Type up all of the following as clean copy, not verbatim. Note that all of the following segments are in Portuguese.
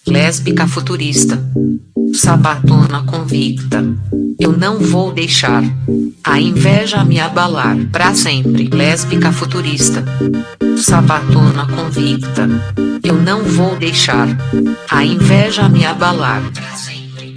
lésbica futurista, sabatona convicta. Eu não vou deixar a inveja me abalar pra sempre. Lésbica futurista, sabatona convicta. Eu não vou deixar a inveja me abalar pra sempre.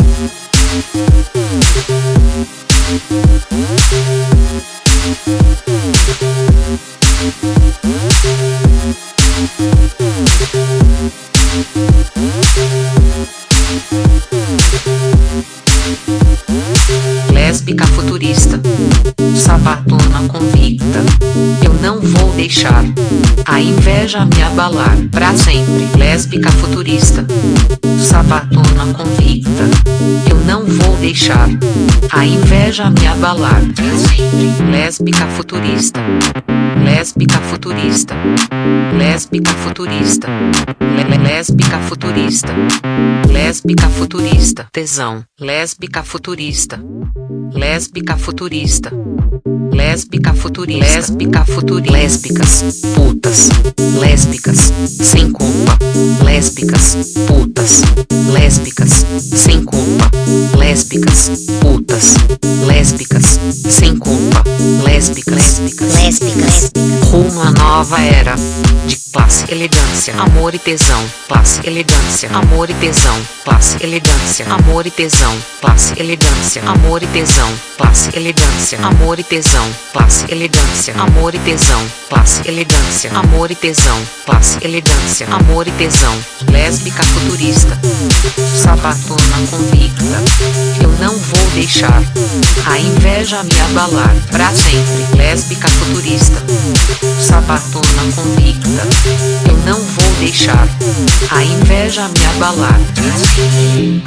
Lésbica futurista, sabatona convicta. Eu não vou deixar a inveja me abalar pra sempre. Lésbica futurista, sabatona convicta. Eu não vou deixar a inveja me abalar pra sempre. Lésbica futurista, lésbica futurista, lésbica futurista, lésbica futurista, lésbica futurista, tesão, lésbica futurista, lésbica futurista, lésbica futurista, lésbica futurista, lésbicas, putas, lésbicas, sem culpa, lésbicas, putas, lésbicas, sem culpa, lésbicas, putas, lésbicas, sem culpa, lésbicas, lésbicas, rumo à nova era de classe, elegância, amor e tesão, classe, elegância, amor e tesão, classe, elegância, amor e tesão, classe, elegância, amor e tesão, classe, elegância, amor e tesão, classe, elegância, amor e tesão, classe, elegância, amor e tesão, classe, elegância, amor e tesão, lésbica futurista, sabatona convicta. Eu não vou deixar a inveja me abalar pra sempre. Lésbica futurista, sabatona convicta. Eu não vou deixar a inveja me abalar pra sempre.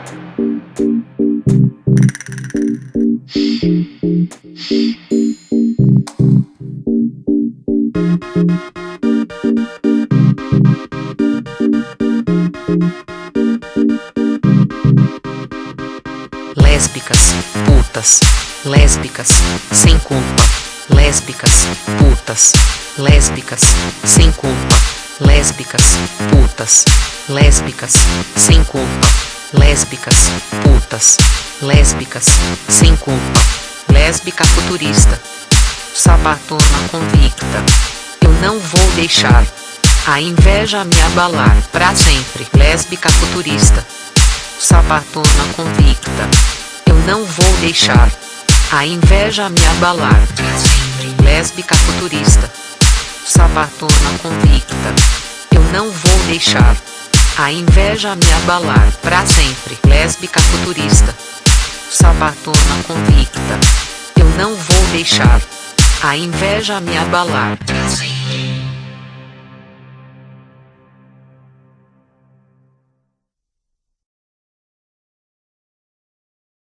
Lésbicas, putas, lésbicas, sem culpa, lésbicas, putas, lésbicas, sem culpa, lésbicas, putas, lésbicas, sem culpa, lésbicas, putas, lésbicas, sem culpa, lésbica futurista, sabatona convicta. Eu não vou deixar a inveja me abalar pra sempre. Lésbica futurista, sabatona convicta. Eu não vou deixar a inveja me abalar pra sempre. Lésbica futurista, sabatona convicta. Eu não vou deixar a inveja me abalar pra sempre. Lésbica futurista, sabatona convicta. Eu não vou deixar a inveja me abalar pra sempre.